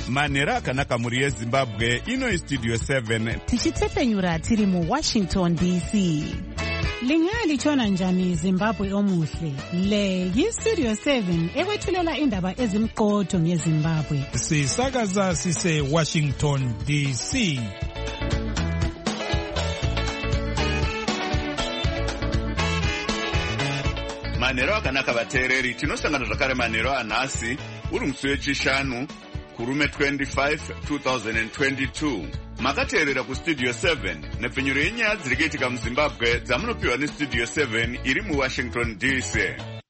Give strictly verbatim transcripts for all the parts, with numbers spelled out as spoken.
Manhero akanaka muri yeZimbabwe, ino Studio seven. Tichitefenyura tiri mu Washington D C. Lingali chona njani Zimbabwe omuhle. Le yi Studio seven ekwethulela indaba ezimqotho ngeZimbabwe. Sisakaza sise Washington D C. Manhero akanaka vateereri, tinosangana zvakare manhero anhasi uri musi wechishanu kurume twenty-five two thousand twenty-two. Makateerera kuStudio seven nepfenyuro yenyaya dziri kuitika muZimbabwe dzamunopiwa neStudio seven iri muWashington D C.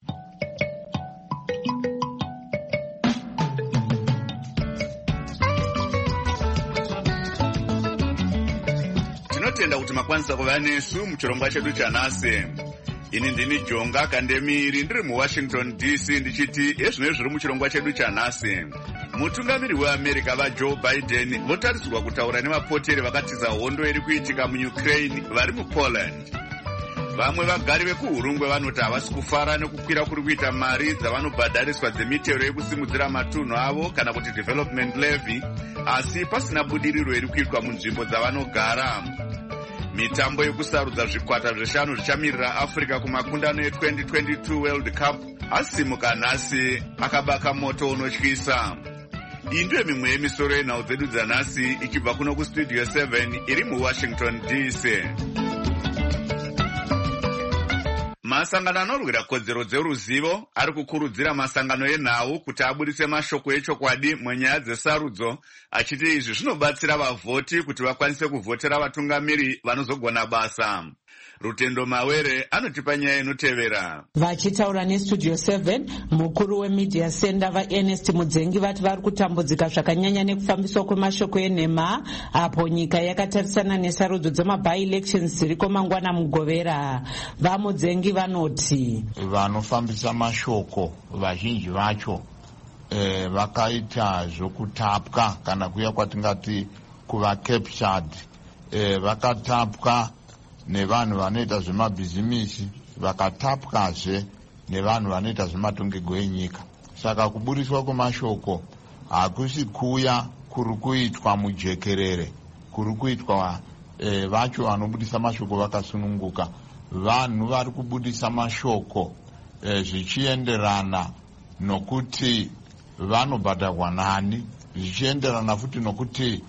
Tinotenda kuti makwanisa kuva nesu muchirongwa chedu chanhasi. Ini ndini Jonga Kandemiri ndiri muWashington D C ndichiti ezvino zviri muchirongwa chedu chanhasi. Mutungamiri weAmerica vaJoe Biden votarisirwa kutaura nevapoteri vakatiza hondo iri kuitika muUkraine vari muPoland. Vamwe vagari vekuhurungwe vanoti havasi kufara nekukwira kuri kuita mari dzavanobhadhariswa dzemitero yekusimudzira matunhu avo kana kuti development levy, asi pasina budiriro iri kuitwa munzvimbo dzavanogara. Mitambo yekusarudza zvikwata zvishanu zvichamirira Africa kumakundano e-twenty twenty-two World Cup asimuka nhasi akabaka moto unotyisa. Iyi ndiyo mimwe yemisoro yenhau dzedu dzanhasi ichibva kuno kuStudio seven iri muWashington D C. Masangano anorwira kodzero dzeruzivo ari kukurudzira masangano enhau kuti abudise mashoko echokwadi munyaya dzesarudzo, achiti izvi zvinobatsira vavhoti kuti vakwanise kuvhotera vatungamiri vanozogona basa. Rutendo Mawere anotipa nyaya inotevera. Vachitaura neStudio seven, mukuru wemedia center vaErnest Mudzengi vati vari kutambudzika zvakanyanya nekufambiswa kwemashoko enhema apo nyika yakatarisana nesarudzo dzema-by-elections dziriko mangwana mugovera. VaMudzengi vanoti vanofambisa mashoko vazhinji vacho eh, vakaita zvokutapwa kana kuya kwatingati kuva captured, eh, vakatapwa nevanhu vanoita zvemabhizimisi, vakatapwazve nevanhu vanoita zvematongerwo enyika. Saka kuburiswa kwemashoko hakusi kuya kuri kuitwa mujekerere, kuri kuitwa e, vacho vanobudisa mashoko vakasununguka. Vanhu vari kubudisa mashoko e, zvichienderana nokuti vanobhadharwa nani, zvichienderana futi nokuti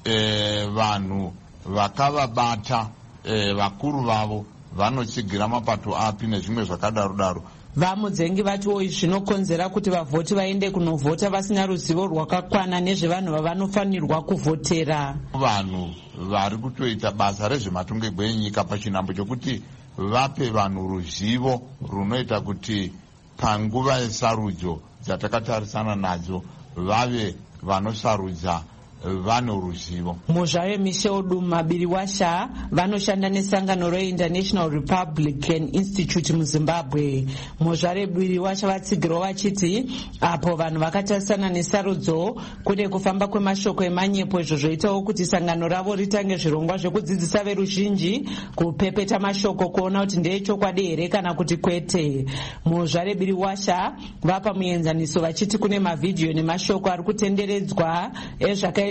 e, vanhu vakavabata Eh, vakuru vavo vanotsigira mapato api nezvimwe zvakadaro daro. VaMudzengi vatiwo zvinokonzera kuti vavhoti vaende kunovhota vasina ruzivo rwakakwana nezvevanhu vavanofanirwa kuvhotera. Vanhu vari kutoita basa rezvematongerwo enyika pachinhambo chokuti vape vanhu ruzivo runoita kuti panguva yesarudzo dzatakatarisana nadzo vave vanosarudza vane ruzivo. Muzvaye Michel Duma Biriwasha vanoshanda nesangano reInternational Republican Institute muZimbabwe. Muzvare Biriwasha vatsigirwa vachiti apo vanhu vakatarisana nesarudzo kude kufamba kwemashoko emanyepo, izvo zvoitawo kuti sangano ravo ritange zvirongwa zvekudzidzisa veruzhinji kupepeta mashoko kuona kuti ndeechokwadi here kana kuti kwete. Muzvare Biriwasha vapa muenzaniso vachiti kune mavhidhiyo nemashoko ari kutenderedzwa ezvakaitwa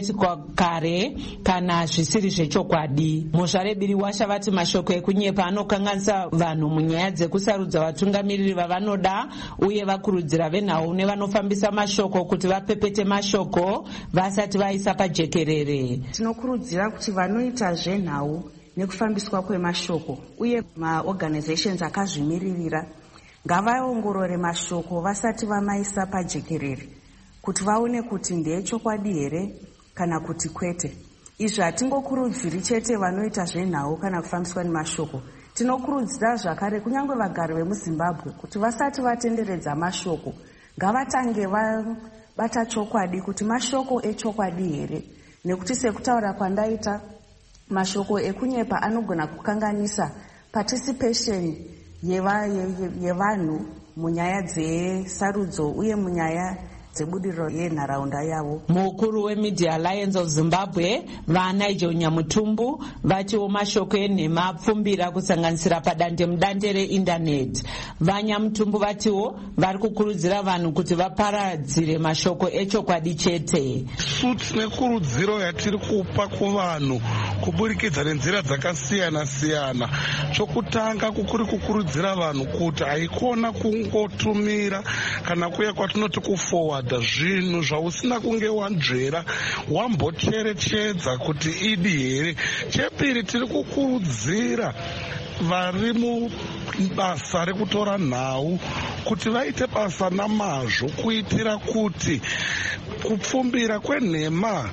kare kana zvisiri zvechokwadi. Muzvare Biriwasha vati mashoko ekunyepa anokanganisa vanhu munyaya dzekusarudza vatungamiriri vavanoda, uye vakurudzira venhau nevanofambisa mashoko kuti vapepete mashoko vasati vaisa pajekerere. Tinokurudzira kuti vanoita zvenhau nekufambiswa kwemashoko uye maorganizations akazvimiririra ngavaongorore mashoko vasati vamaisa pajekerere kuti vaone kuti ndeechokwadi here kana kuti kwete. Izvi hatingokurudziri chete vanoita zvenhau kana kufambiswa nemashoko, tinokurudzira zvakare kunyange vagari vemuZimbabwe kuti vasati vatenderedza mashoko ngavatange vabata chokwadi kuti mashoko echokwadi here, nekuti sekutaura kwandaita mashoko ekunyepa anogona kukanganisa participation yevanhu munyaya dzesarudzo uye munyaya dzebudiriro yenharaunda yavo. Mukuru weMedia Alliance of Zimbabwe vaNigel Nyamutumbu vatiwo mashoko enhema apfumbira kusanganisira padande mudande reindaneti. VaNyamutumbu vatiwo vari kukurudzira vanhu kuti vaparadzire mashoko echokwadi chete. Tine kurudziro yatiri kupa kuvanhu kuburikidza nenzira dzakasiyana siyana. Chokutanga kukuri kukurudzira vanhu kuti haikona kungotumira kana kuya kwatinoti kuforwarda zvinhu zvausina kunge wanzvera wambocherechedza kuti idi here. Chepiri, tiri kukurudzira vari mubasa rekutora nhau kuti vaite basa namazvo kuitira kuti kupfumbira kwenhema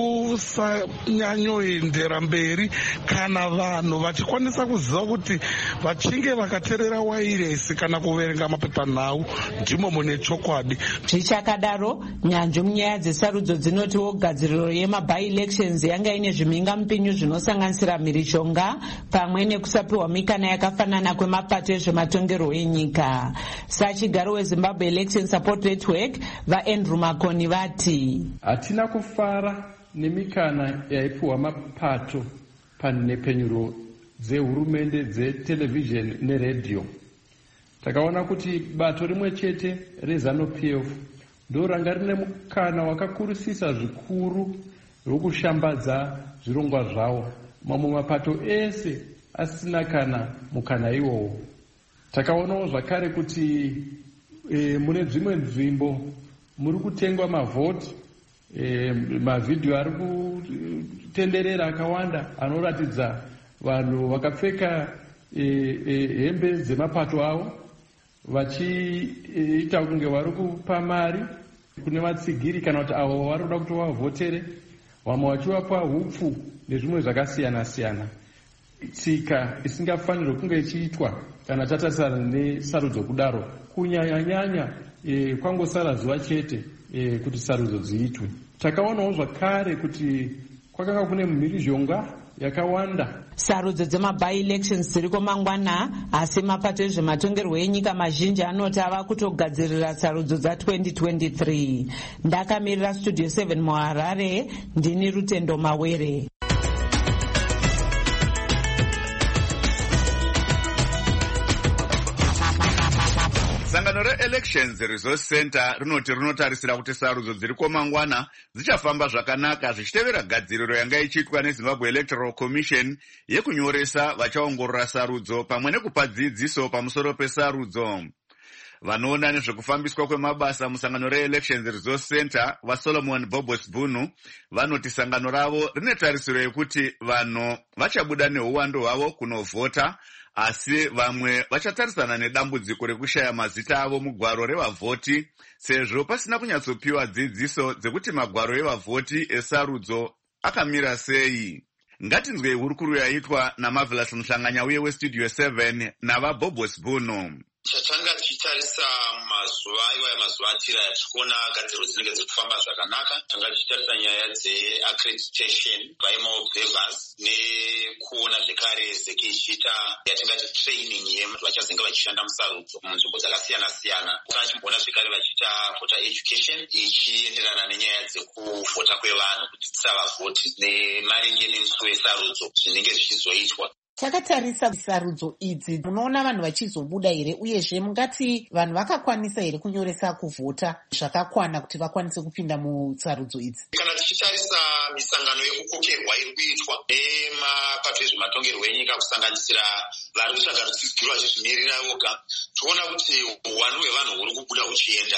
kusanyanyoendera mberi kana vanhu vachikwanisa kuziva kuti vachinge vakateerera wairesi kana kuverenga mapepanhau ndimo mune chokwadi. Zvichakadaro, nyanzvi munyaya dzesarudzo dzinotiwo gadziriro yemabi-elections yanga ine zvimhingamupinyu zvinosanganisira mhirishonga pamwe nekusapiwa mikana yakafanana kwemapato ezvematongerwo enyika. Sachigaro weZimbabwe Election Support Network vaAndrew Makoni vati hatina kufara nemikana yaipiwa mapato panhepenyuro dzehurumende dzetelevision neredhiyo. Takaona kuti bato rimwe chete reZANU-P F ndo ranga rine mukana wakakurusisa zvikuru rokushambadza zvirongwa zvawo, mamwe mapato ese asina kana mukana iwowo. Takaonawo zvakare kuti e, mune dzimwe nzvimbo muri kutengwa mavhoti, e, mavhidhiyo ari kutenderera akawanda anoratidza vanhu vakapfeka e, e, hembe dzemapato avo vachiita e, kunge vari kupa mari kune vatsigiri kana kuti avo vari kuda kuti vavhotere, vamwe vachivapa hupfu nezvimwe zvakasiyana siyana. Tsika isingafanirwe kunge ichiitwa kana tatarisana nesarudzo kudaro, kunyanya-nyanya e, kwangosara zuva chete e, kuti sarudzo dziitwe. Takaonawo zvakare kuti kwakanga kune mhirizhonga yakawanda. Sarudzo dzemabi-elections dziriko mangwana, asi mapato ezvematongerwo enyika mazhinji anoti ava kutogadzirira sarudzo dza-twenty twenty-three. Ndakamirira Studio seven muHarare, ndini Rutendo Mawere. Sangano re-Elections Resource Center rinoti rinotarisira kuti sarudzo dziriko mangwana dzichafamba zvakanaka zvichitevera gadziriro yanga ichiitwa neZimbabwe Electoral Commission yekunyoresa vachaongorora sarudzo pamwe nekupa dzidziso pamusoro pesarudzo. Vanoona nezvekufambiswa kwemabasa musangano re-Elections Resource Center vaSolomon Bobos Bunu vanoti sangano ravo rine tarisiro yekuti vanhu vachabuda neuwandu hwavo kunovhota, asi vamwe vachatarisana nedambudziko rekushaya mazita avo mugwaro revavhoti sezvo pasina kunyatsopiwa dzidziso dzekuti magwaro evavhoti esarudzo akamira sei. Ngatinzwei hurukuru yaitwa naMarvelous Muhlanganya uye weStudio seven navaBobos Bunu. Chatanga tichitarisa mazuva iwaya mazuva atira yatikuona gadziriro dzinenge dziri kufamba zvakanaka. Tanga tichitarisa nyaya dzeaccreditation vaemaobservers nekuona zvekare zeki ichiita yatingati training yevanhu vachazenge vachishanda musarudzo munzvimbo dzakasiyana siyana. Tachimboona zvekare vachiita voter education ichienderana nenyaya dzekuvhota kwevanhu kuti tisavavhoti nemaringe nemusuwo wesarudzo zvinenge zvichizoitwa. Takatarisa sarudzo idzi, munoona vanhu vachizobuda here, uyezve mungati vanhu vakakwanisa here kunyoresa kuvhota zvakakwana kuti vakwanise kupinda musarudzo idzi? Kana tichitarisa misangano yekukokerwa iri kuitwa nemapato ezvematongerwo enyika kusanganisira vari kutsvaga rutsigiro vachizvimirira voga, toona kuti uwandu hwevanhu huri kubuda huchienda.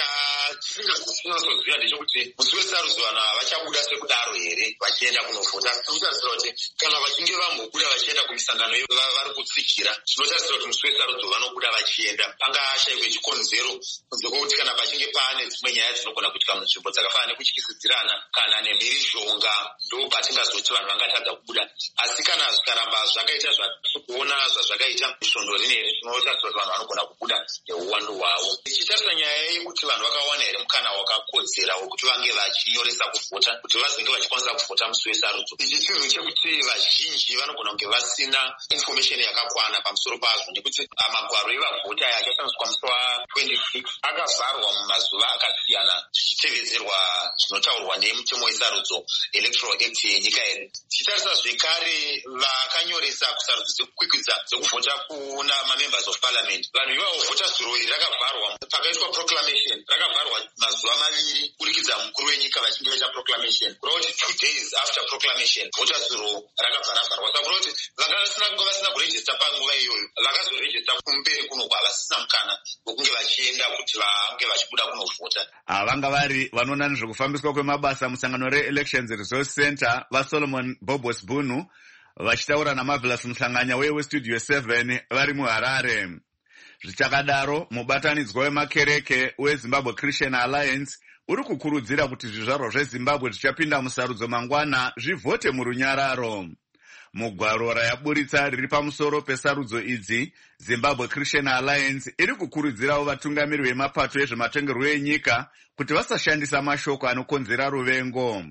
Chatingazoziva ndechekuti musi wesarudzo vanhu havachabuda sekudaro here vachienda kunovhota. Tinotarisira kuti kana vachinge vambobuda vachienda kumisangano vari kutsikira, tinotarisira kuti musi wesarudzo vanobuda vachienda. Pangashayikwe chikonzero kunze kwokuti kana pachinge pane dzimwe nyaya dzinogona kuitika munzvimbo dzakafanana nekutyisidzirana kana nemhirizhonga, ndo patingazoti vanhu vangatadza kubuda. Asi kana zvikaramba zvakaita zvatikuona zvazvakaita misvondo rineri, tinotarisira kuti vanhu vanogona kubuda neuwandu hwavo. Tichitarisa nyaya yekuti vanhu vakawana here mukana wakakodzera wekuti vange vachinyoresa kuvhota, kuti vazenge vachikwanisa kuvhota musi wesarudzo. Ichi chinhu chekuti vazhinji vanogona kunge vasi vasina information yakakwana pamusoro pazvo, nekuti magwaro evavhoti aya akashandiswa musi wa26 akavharwa mumazuva akasiyana zvichitevedzerwa zvinotaurwa nemutemo wesarudzo Electoral Act yenyika yedu. Tichitarisa zvekare vakanyoresa kusarudzo dzekukwikwidza dzekuvhota kuna mamembers of parliament, vanhu ivavo vhota zuro iri rakavharwa pakaitwa proclamation, rakavharwa mazuva maviri kurikidza mukuru wenyika vachinge vaita proclamation, kureva kuti two days after proclamation vhota zuro rakabva vharwa. Saka kureva kuti vanga vasina kunge vasina kurejista panguva iyoyo vakazorejista kumberi kunogwa vasina mukana wokunge vachienda kuti vange vachibuda kunovhota. Vanga vari vanoona nezvekufambiswa kwemabasa musangano re-Elections Resource Center vaSolomon Bobos Bunu vachitaura naMarvelous Muhlanganya weWestudio seven vari muHarare. Zvichakadaro, mubatanidzwa wemakereke weZimbabwe Christian Alliance uri kukurudzira kuti zvizvarwa zveZimbabwe zvichapinda musarudzo mangwana zvivhote murunyararo. Mugwaro rayaburitsa riri pamusoro pesarudzo idzi, Zimbabwe Christian Alliance iri kukurudzirawo vatungamiri vemapato ezvematongerwo enyika kuti vasashandisa mashoko anokonzera ruvengo.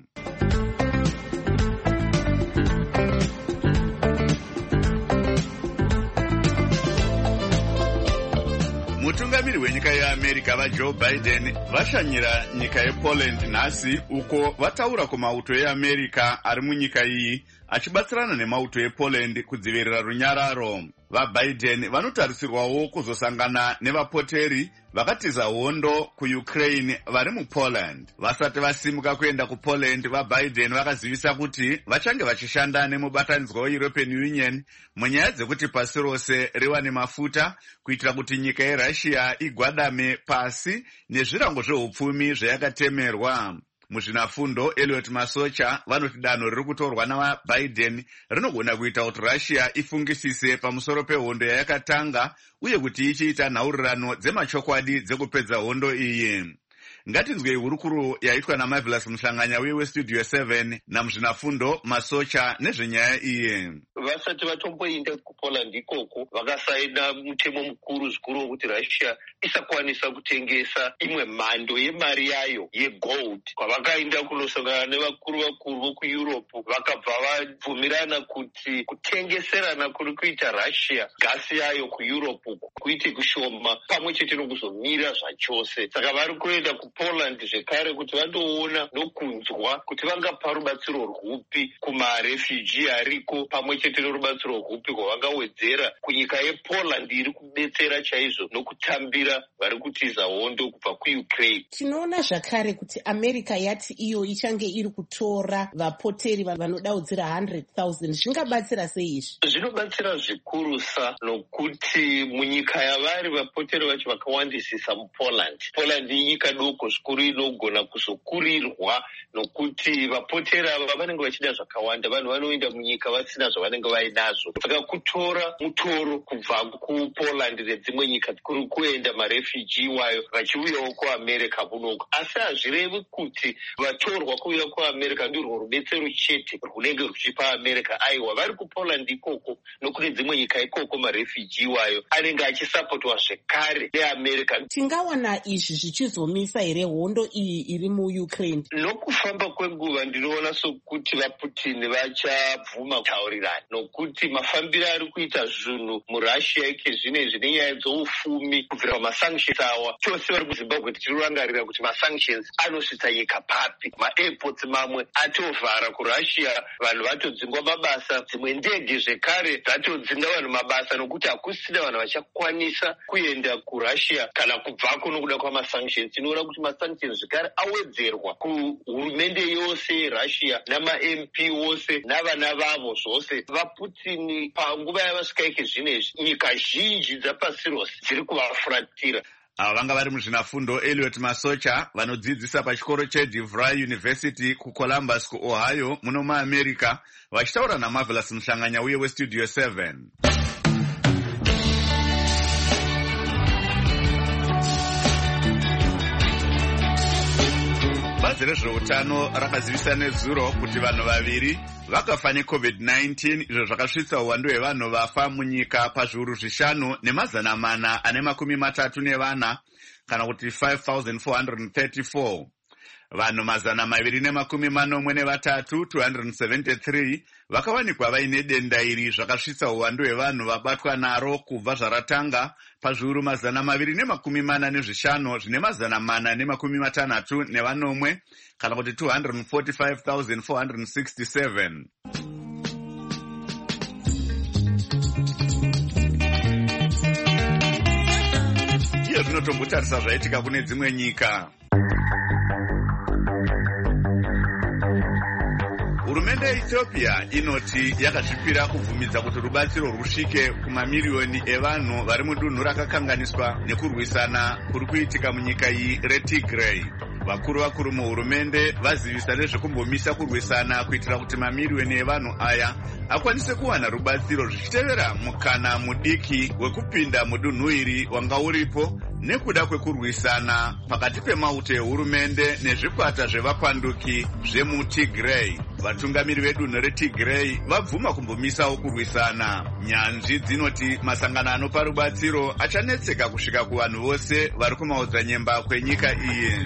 Mutungamiri wenyika yeAmerica vaJoe Biden vashanyira nyika yePoland nhasi, uko vataura kumauto eAmerica ari munyika iyi achibatsirana nemauto ePoland kudzivirira runyararo. VaBiden vanotarisirwawo kuzosangana nevapoteri vakatiza hondo kuUkraine vari muPoland. Vasati vasimuka kuenda kuPoland, vaBiden vakazivisa kuti vachange vachishanda nemubatanidzwa weEuropean Union munyaya dzekuti pasi rose riwane mafuta kuitira kuti nyika yeRussia igwadame pasi nezvirango zveupfumi zvayakatemerwa. Muzvinafundo Elliot Masocha vanoti danho riri kutorwa navaBiden rinogona kuita kuti Russia ifungisise pamusoro pehondo yayakatanga uye kuti ichiita nhaurirano dzemachokwadi dzekupedza hondo iyi. Ngatinzwei hurukuro yaitwa naMarvelous Muhlanganya weWestudio seven namuzvinafundo Masocha nezvenyaya iyi. Vasati vatomboenda kuPoland ikoko vakasaina mutemo mukuru zvikuru wokuti Russia isakwanisa kutengesa imwe mhando yemari yayo yegold. Kwavakaenda kunosangana nevakuru vakuru vokuEurope vakabva vabvumirana kuti kutengeserana kuri kuita Russia gasi yayo kuEurope kuite kushoma pamwe chete nokuzomira zvachose. Saka vari kuenda kuPoland zvekare kuti vandoona nokunzwa kuti vangapa rubatsiro rwupi kumarefugee ariko pamwe chete norubatsiro rwupi kwavangawedzera kunyika yePoland iri kubetsera chaizvo nokutambira vari kutiza hondo kubva kuUkraine. Tinoona zvakare kuti America yati iyo ichange iri kutora vapoteri vanodaudzira one hundred thousand. Zvingabatsira sei izvi? Zvinobatsira zvikurusa nokuti munyika yavari vapoteri vacho vakawandisisa muPoland. Poland inyika doko zvikuru inogona kuzokurirwa nokuti vapoteri ava vanenge vachida zvakawanda. Vanhu vanoenda munyika vasina zvavanenge vainazvo. Saka kutora mutoro kubva kuPoland nedzimwe nyika kuri kuenda marefugee wayo vachiuyawo kuAmerica kunoko. Asi hazvirevi kuti vatorwa kuuya kuAmerica ndirwo rubetsero chete runenge ruchipa America. Aiwa, vari kuPoland ikoko nokune dzimwe nyika ikoko marefugee wayo anenge achisapotwa zvekare neAmerica. Tingawana izvi zvichizomisa here hondo iyi iri muUkraine? Nokufamba kwenguva ndinoona sokuti vaPutin vachabvuma kutaurirana, nokuti mafambiro ari kuita zvinhu muRussia ike zvinezvi nenyaya dzoufumi kubvira pamasanctions awa. Chose vari kuZimbabwe tichirangarira kuti masanctions anosvitsa nyika papi. Maairports mamwe atovhara kuRussia, vanhu vatodzingwa mabasa, dzimwe ndege zvekare dzatodzinga vanhu mabasa nokuti hakusina vanhu vachakwanisa kuenda kuRussia kana kubvako nokuda kwamasanctions. Tinoona kuti masanctions zvekare awedzerwa kuhurumende yose yeRussia nama-M P wose navana vavo zvose. VaPutin panguva yavasvika ike zvinezvi nyika zhinji dzapasi rose dziri kuvafuratira. Ava vanga vari muzvinafundo Elliot Masocha vanodzidzisa pachikoro cheDeVry University kuColumbus kuOhio muno muAmerica vachitaura naMarvelous Muhlanganya uye weStudio seven. Bazi rezveutano rakazivisa nezuro kuti vanhu vaviri vakafa neCovid nineteen, izvo zvakasvitsa uwandu hwevanhu vafa munyika pazviuru zvishanu nemazana mana ane makumi matatu nevana kana kuti five thousand four hundred thirty-four. Vanhu mazana maviri nemakumi manomwe nevatatu two hundred seventy-three vakawanikwa vaine denda iri zvakasvitsa uwandu hwevanhu vabatwa naro kubva zvaratanga pazviuru mazana maviri nemakumi mana nezvishanu zvine mazana mana nemakumi matanhatu nevanomwe kana kuti two hundred forty-five thousand four hundred sixty-seven. Iyo zvinotombotarisa zvaitika kune dzimwe nyika. Hurumende yeEthiopia inoti yakazvipira kubvumidza kuti rubatsiro rusvike kumamiriyoni evanhu vari mudunhu rakakanganiswa nekurwisana kuri kuitika munyika iyi reTigray. Vakuru vakuru muhurumende vazivisa nezvekumbomisa kurwisana kuitira kuti mamiriyoni evanhu aya akwanise kuwana rubatsiro zvichitevera mukana mudiki wekupinda mudunhu iri wanga uripo nekuda kwekurwisana pakati pemauto ehurumende nezvikwata zvevapanduki zvemuTigray. Vatungamiri vedunhu reTigray vabvuma kumbomisawo kurwisana. Nyanzvi dzinoti masangano anopa rubatsiro achanetseka kusvika kuvanhu vose vari kumaodzanyemba kwenyika iyi.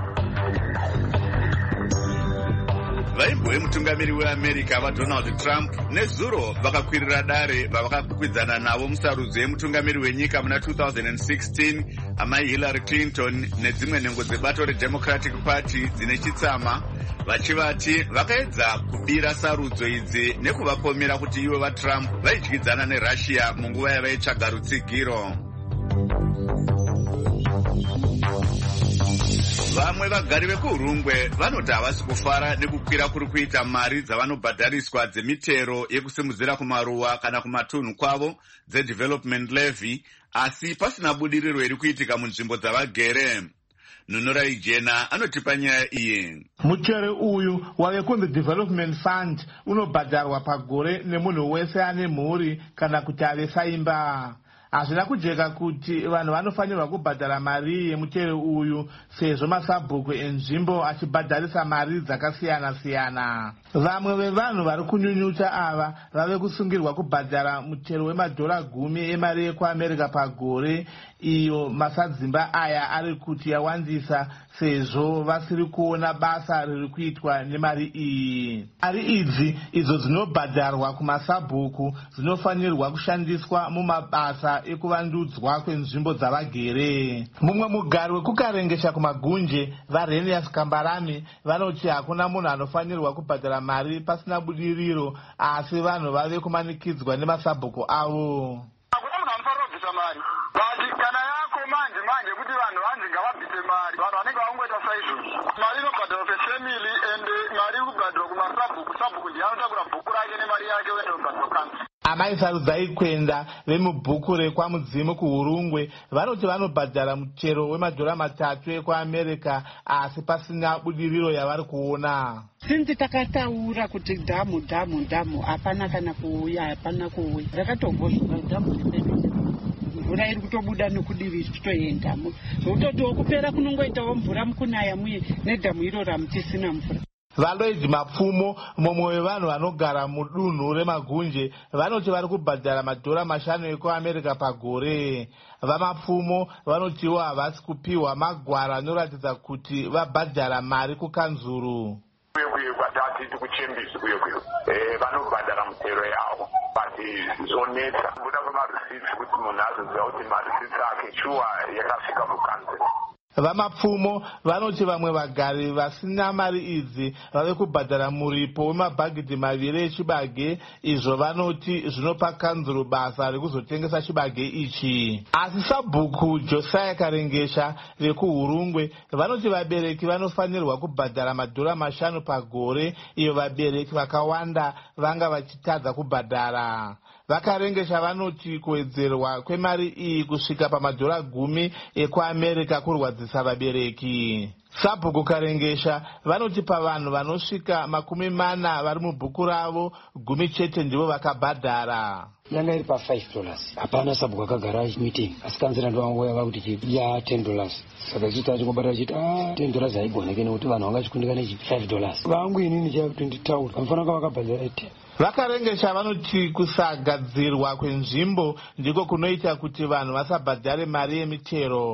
Vaimbo vemutungamiri weAmerica vaDonald Trump nezuro vakakwirira dare vavakakwidzana navo musarudzo yemutungamiri wenyika muna two thousand sixteen amai Hillary Clinton nedzimwe nhengo dzebato reDemocratic Party dzine chitsama vachivati vakaedza kubira sarudzo idzi nekuvapomera kuti ivo vaTrump vaidyidzana neRussia munguva yavaitsvaga rutsigiro. Vamwe vagari vekuhurungwe vanoti havasi kufara nekukwira kuri kuita mari dzavanobhadhariswa dzemitero yekusimudzira kumaruwa kana kumatunhu kwavo dzedevelopment levy, asi pasina budiriro iri kuitika munzvimbo dzavagere. Nunurai Jena anotipa nyaya iyi. Muchere uyu wave kunzi development fund unobhadharwa pagore nemunhu wese ane mhuri kana kuti ave saimba. Hazvina kujeka kuti vanhu vanofanirwa kubhadhara mari yemuchere uyu sezvo masabhuku enzvimbo achibhadharisa mari dzakasiyana siyana. Vamwe vevanhu vari kunyunyuta ava vave kusungirwa kubhadhara muchero wemadhora gumi emari yekuAmerica pagore, iyo masadzimba aya ari kuti yawandisa sezvo vasiri kuona basa riri kuitwa nemari iyi. Mari idzi idzo dzinobhadharwa kumasabhuku dzinofanirwa kushandiswa mumabasa ekuvandudzwa kwenzvimbo dzavagere. Mumwe mugari wekukarengesha kumagunje vaRenius Kambarami vanoti hakuna munhu anofanirwa kubhadhara mari pasina budiriro, asi vanhu vave kumanikidzwa nemasabhuku avo. Hakuna munhu anofanira kubvisa mari. Vati kana yako manje manje kuti vanhu vanzi ngavabvise mari. Vanhu vanenge vangoita saizvozvo. Mari inobhadharwa pefamily ende mari irikubhadharwa kumasabhuku. Sabhuku ndiye anotakura bhuku rake nemari yake wende kubhadharwa kanzi. Amai Sarudzai Kwenda vemubhuku rekwamudzimu kuhurungwe vanoti vanobhadhara muchero wemadhora matatu ekuAmerica asi pasina budiriro yavari kuona. Sinzi takataura kuti dhamu dhamu dhamu hapana kana kuuya hapana kuuya. Rakatogozhwa dhamu repedu. Mvura iri kutobuda nokudivi zvitoendamo. Zvototiwo kupera kunongoitawo mvura mukunaya muye nedhamu irora mutisina mvura. Valoid Mapfumo, mumwe wevanhu vanogara mudunhu remagunje, vanoti vari kubhadhara madhora mashanu ekuAmerica pagore. VaMapfumo vanotiwo havasi kupiwa magwara anoratidza kuti vabhadhara mari kukanzuru. Uye uye kwatati kuchembisi uye uye eh vanobhadhara mutero yavo bati zonetsa kuda kwemarisiti kuti munhu azoziva kuti marisiti ake shuwa yakasvika kukanzuru. VaMapfumo vanoti vamwe vagari vasina mari idzi vave kubhadhara muripo wemabhagidhi maviri echibage, izvo vanoti zvinopa kanzuru basa rekuzotengesa chibage ichi. Asi sabhuku Josiah Karengesha rekuhurungwe vanoti vabereki vanofanirwa kubhadhara madhora mashanu pagore, iyo vabereki vakawanda vanga vachitadza kubhadhara. Vakarengesha vanoti kuwedzerwa kwemari iyi kusvika pamadhora gumi ekuAmerica kurwadzisa vabereki. Sabhuku Karengesha vanoti pavanhu vanosvika makumi mana vari mubhuku ravo, gumi chete ndivo vakabhadhara. Yanga iri pa five dollars. Hapana sabhuku akagara meeting. Asi kanzira ndo wangu yava kuti ya ten dollars. Saka chita chingobhadhara chiti ah ten dollars haigoneke nekuti vanhu vangachikundika nechi five dollars. Vangu inini cha twenty taura. Kamfana kava kabhadhara ten. Vakarengesha vanoti kusagadzirwa kwenzvimbo ndiko kunoita kuti vanhu vasabhadhare mari yemichero.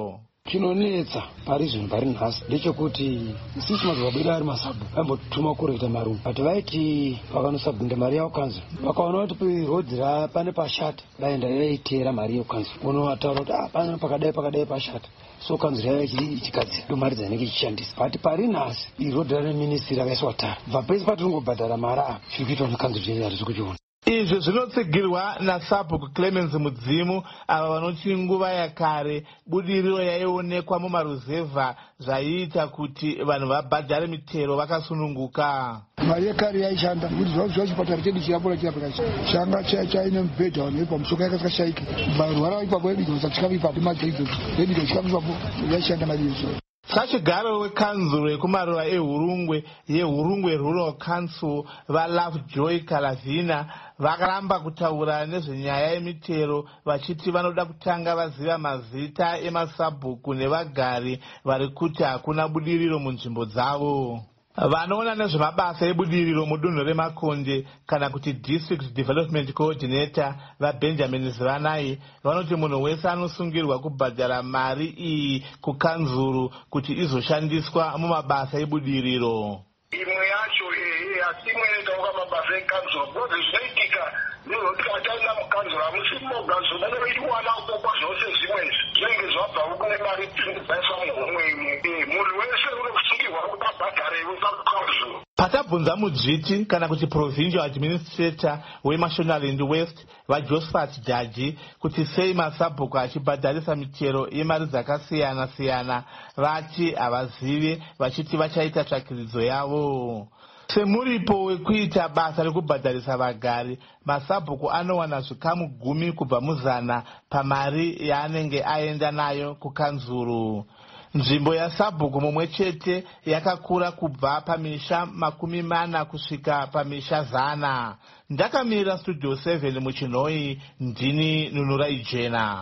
chinonetsa pari zvinhu pari nhasi ndechekuti sisi madzibabwedu ari masabhu vambotuma kuroita marume but vaiti vakanosabhunde mari yavo kanzo vakaona kuti rodzi pane pashata vaenda vaitera mari yekanzo unovataura kuti ah pano pakadai pakadai pashata so kanzo raiva ichigadzira ndomari dzainenge ichishandisa but pari nhasi irodhi raneministri rakaiswa tara bva pese patiringobhadhara mari apa zviri kuitwa nekanzo zvei hatisi kuchiona. Izvi zvinotsigirwa naSubhook Clemens Mudzimu ava vanoti nguva yakare budiriro yaionekwa mumaruzevha zvaiita kuti vanhu vabhadhare mitero vakasununguka. Mari yekare yaishanda kuti zvazvo chipatara chedu chirapora chirapora changa chaine mubhedha vanhu vepamusoro yakasashayika varwara ipapo vebido chikamu ipapo majedzo vebido chikamu ipapo yaishanda mari yeso. Sachigaro wekanzuro yekumaruva ehurungwe yehurungwe Rural Council vaLovejoy Kalavina vakaramba kutaura nezvenyaya yemitero vachiti vanoda kutanga vaziva mazita emasabhuku nevagari vari kuti hakuna budiriro munzvimbo dzavo. Vanoona nezvemabasa ebudiriro mudunhu reMakonde kana kuti District Development Coordinator vaBenjamin Zivanai vanoti munhu wese anosungirwa kubhadhara mari iyi kukanzuru kuti izoshandiswa mumabasa ebudiriro. Imwe yacho ehe asi imwe inoita mabasa ekanzuro because zvinoitika nezvekuti ataina mukanzuro hamusimogazo vanenge vachiwana ukokwa zvose zvimwezvi zvinenge zvabva kune mari dzaiswa muhomweni munhu wese unosungirwa kuti abhadharewo sakukanzuro. Patabvunza mudzviti kana kuti Provincial Administrator weMashonaland West vaJosephat Jaji kuti sei masabhuku achibhadharisa mitero yemari dzakasiyana siyana vati havazivi vachiti vachaita tsvakiridzo yavo. Semuripo wekuita basa rekubhadharisa vagari, masabhuku anowana zvikamu gumi kubva muzana pamari yaanenge aenda nayo kukanzuru. Nzvimbo yasabhuku mumwe chete yakakura kubva pamisha makumi mana kusvika pamisha zana. Ndakamira Studio seven muChinoi, ndini Nunura Ijena.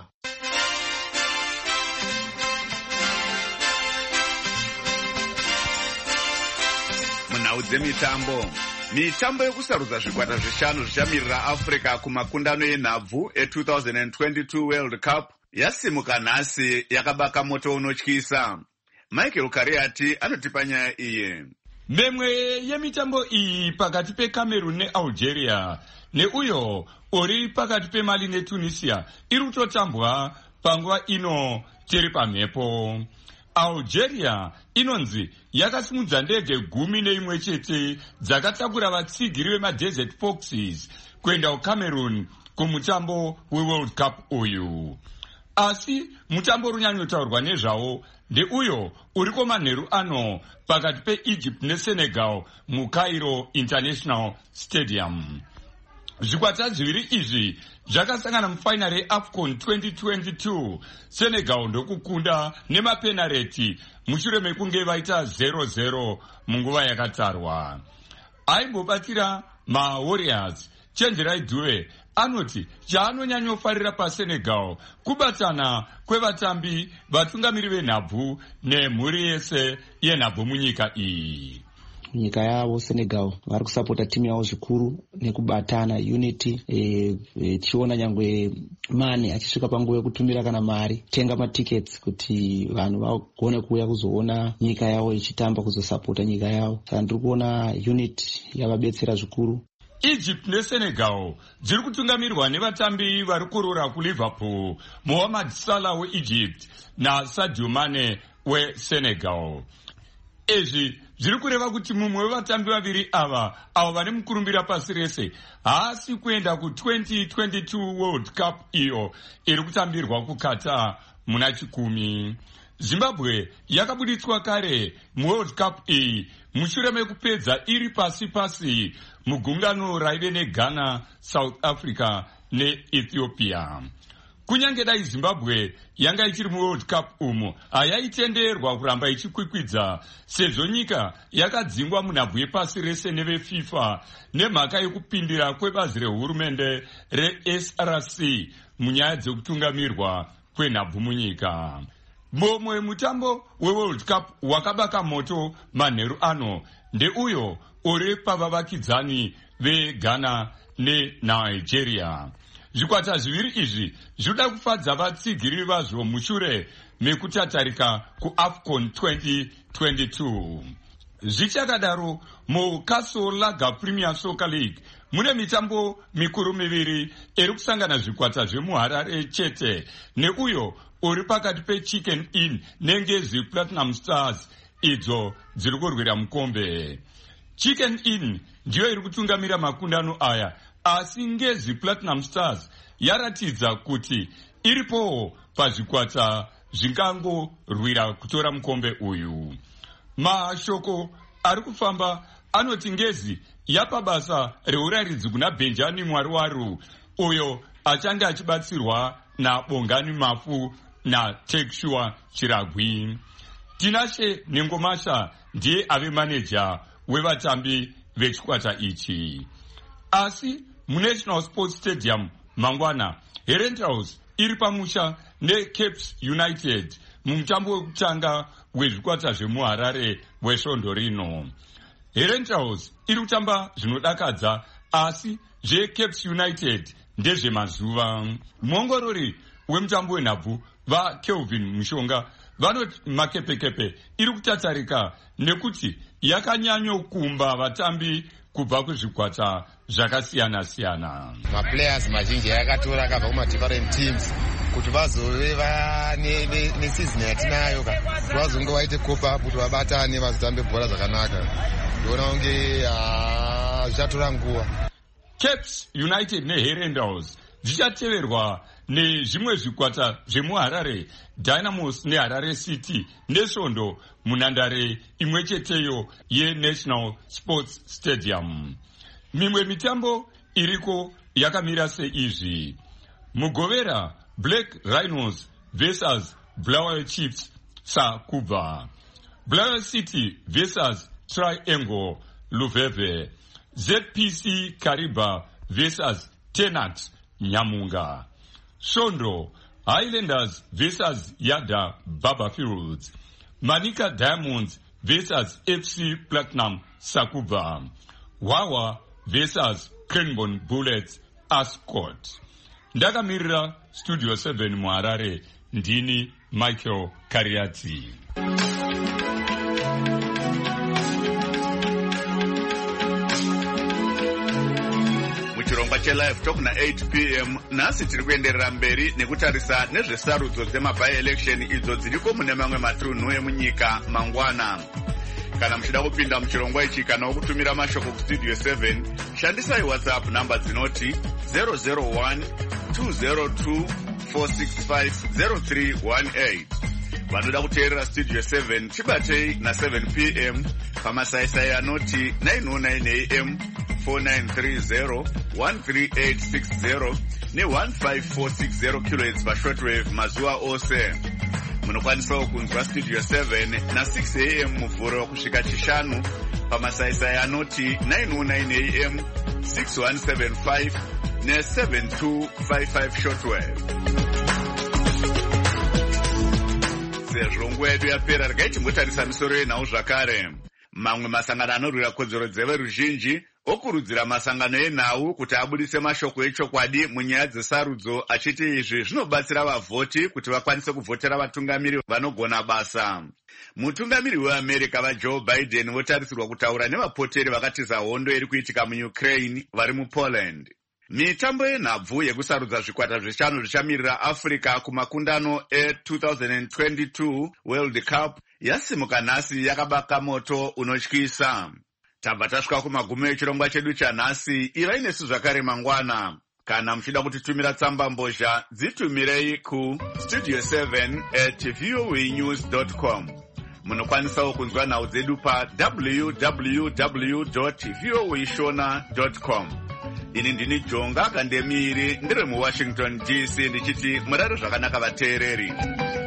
Munhau dzemitambo. Mitambo yekusarudza zvikwata zvishanu zvichamirira Africa kumakundano yenhabvu e-twenty twenty-two World Cup yasimuka nhasi yakabaka moto unotyisa. Michael Kariati anotipa nyaya iye. Memwe yemitambo iyi pakati peCameroon neAlgeria neuyo uri pakati peMali neTunisia iri kutotambwa panguva ino tiri pamhepo. Algeria inonzi yakasimudza ndege gumi neimwe chete dzakatakura vatsigiri vemadesert foxes kuenda kuCameroon kumutambo weWorld Cup uyu. Asi mutambo runyanyotaurwa nezvawo ndeuyo uriko manheru ano pakati peEgypt neSenegal muCairo International Stadium. Zvikwata zviviri izvi zvakasangana mufainari yeAFCON twenty twenty-two. Senegal ndokukunda nemapenareti mushure mekunge vaita zero zero munguva yakatarwa. Aimbobatira maWarriors Chenjerai Dube anoti chaanonyanyofarira paSenegal kubatana kwevatambi vatungamiri venhabvu nemhuri yese yenhabvu munyika iyi. Nyika yavo Senegal vari kusapota timu yavo zvikuru nekubatana unity tichiona e, e, nyangwe mane achisvika panguva yekutumira kana mari tenga matickets kuti vanhu vagone kuuya kuzoona nyika yavo ichitamba kuzosapota nyika yavo. Saka ndiri kuona unity yavabetsera zvikuru. Egypt neSenegal dziri kutungamirwa nevatambi vari kurora kuLiverpool, Mohamed Salah weEgypt naSadio Mane weSenegal. Izvi zviri kureva kuti mumwe wevatambi vaviri ava avo vane mukurumbira pasi rese haasi kuenda ku-twenty twenty-two World Cup iyo iri kutambirwa kuQatar muna chikumi. Zimbabwe yakabuditswa kare muWorld Cup iyi mushure mekupedza iri pasi pasi mugungano raive neGhana, South Africa neEthiopia. Kunyange dai Zimbabwe yanga ichiri muWorld Cup umo hayaitenderwa kuramba ichikwikwidza sezvo nyika yakadzingwa munhabvu yepasi rese neveFIFA nemhaka yekupindira kwebazi rehurumende reS R C munyaya dzekutungamirwa kwenhabvu munyika. Momwe mutambo weWorld Cup wakabaka moto manheru ano ndeuyo uri pavavakidzani veGhana neNigeria. zvikwata zviviri izvi zvinoda kufadza vatsigiri vazvo mushure mekutatarika kuAFCON twenty twenty-two. Zvichakadaro, muCastle Lager Premier Soccer League mune mitambo mikuru miviri iri kusangana zvikwata zvemuHarare chete, neuyo uri pakati peChicken Inn neNgezi Platinum Stars, idzo dziri kurwira mukombe. Chicken Inn ndiyo iri kutungamira makundano aya, asi Ngezi Platinum Stars yaratidza kuti iripowo pazvikwata zvingangorwira kutora mukombe uyu. Mashoko ari kufamba anoti Ngezi yapa basa reuraridzi kuna Benjani Mwariwaru, uyo achange achibatsirwa naBongani Mafu naTekshua Chiragwi. Tinashe Nengomasha ndiye ave maneja wevatambi vechikwata ichi. Asi muNational Sports Stadium mangwana, Herent House iri pamusha neCapes United mumutambo wekutanga wezvikwata zvemuHarare wesvondo rino. Herent House iri kutamba zvinodakadza, asi zveCapes United ndezvemazuva. Muongorori wemutambo wenhabvu vaKelvin Mushonga vanoti makepekepe iri kutatarika nekuti yakanyanyokumba vatambi kubva kuzvikwata zvakasiyana-siyana. Maplayers mazhinji yakatora akabva kuma different teams kuti vazove nesizini yatinayo ka kuti vazonge vaite cop up kuti vabatane vazotambe bhora zvakanaka. Ndiona kunge zvichatora nguva. Capes United neHerent House zvichateverwa nezvimwe zvikwata zvemuHarare, Dynamos neHarare City nesvondo munhandare imwe cheteyo yeNational Sports Stadium. Mimwe mitambo iriko yakamira seizvi: mugovera Black Rhinos versus Blair Chiefs Sakubva, Blair City versus Triangle Luveve, Z P C Kariba versus Tenat Nyamunga, Shondo Highlanders versus Yada Babafields, Manika Diamonds versus F C Platinum Sakubva, Wawa versus Cranbourne Bullets Ascot. Ndakamirira Studio seven muHarare, ndini Michael Kariati. Muchirongwa chelive talk na eight p m nasi tiri kuenderera mberi nekutarisa nezvesarudzo dzemaby election idzo dziriko mune mamwe matunhu emunyika mangwana. Kana muchida kupinda muchirongwa ichi kana kutumira mashoko kustudio seven, shandisai WhatsApp namba dzinoti zero zero one two zero two four six five zero three one eight. Vanoda kuteerera Studio seven chibatei na seven p m pamasaisai anoti nine oh nine a m four nine three zero one three eight six zero ne one five four six zero kilohertz pashortwave mazuva ose. Munokwanisawo kunzwa Studio seven na six a m muvhuro kusvika chishanu pamasaisai anoti nine oh nine a m six one seven five ne seven two five five shortwave. Sezvo nguva yedu yapera, regai timbotarisa misoro yenhau zvakare. Mamwe masangano anorwira kodzero dzeveruzhinji okurudzira masangano enhau kuti abudise mashoko echokwadi munyaya dzesarudzo, achiti izvi zvinobatsira vavhoti kuti vakwanise kuvhotera vatungamiri vanogona basa. Mutungamiri weAmerica vaJoe Biden votarisirwa kutaura nevapoteri vakatiza hondo iri kuitika muUkraine vari muPoland. Mitambo yenhabvu yekusarudza zvikwata zvishanu zvichamirira Africa kumakundano e-twenty twenty-two World Cup yasimuka nhasi yakabaka moto unotyisa. Tabva tasvika kumagumo echirongwa chedu chanhasi. Ivai nesu zvakare mangwana. Kana muchida kutitumira tsamba mbozha, dzitumirei ku studio seven at voanews dot com. Munokwanisawo kunzwa nhau dzedu pa w w w dot voashona dot com. Ini ndini Jonga Kandemiri, ndiri muWashington D C, ndichiti murare zvakanaka vateereri.